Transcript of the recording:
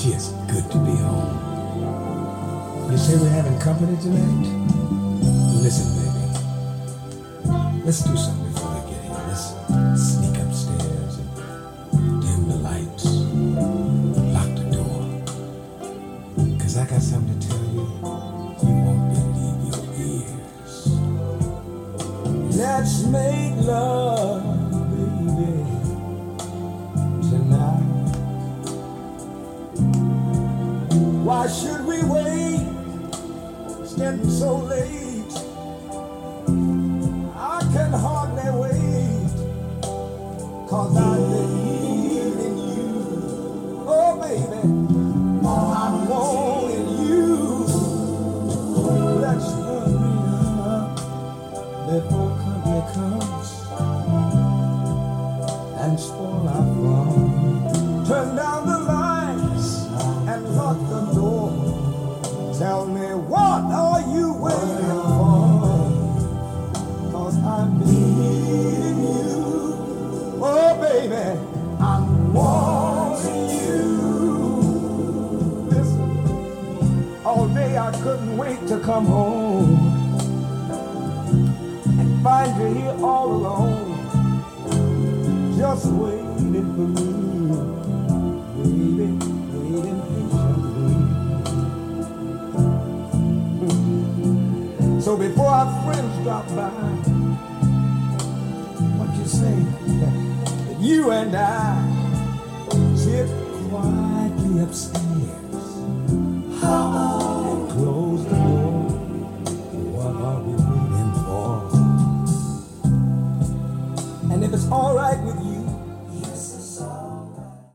Just good to be home. You say we're having company tonight? Listen, baby. Let's do something before we get here. Let's sneak upstairs and dim the lights. Lock the door. 'Cause I got something to tell you. You won't believe your ears. Let's make love, baby, tonight. Why should we wait? It's getting so late. I can hardly wait. 'Cause I believe in you. Oh, baby, I'm wanting you. Let's hurry up before company comes and spoil our fun. Turn down the lights and lock the door. Tell me, what are you waiting for? 'Cause I'm needing you. Oh, baby, I'm wanting you. Listen, all day I couldn't wait to come home and find you here all alone, just waiting for me, baby, waiting patiently. So before our friends drop by, what you say? That you and I sit quietly upstairs and close the door. What are we waiting for? And if it's all right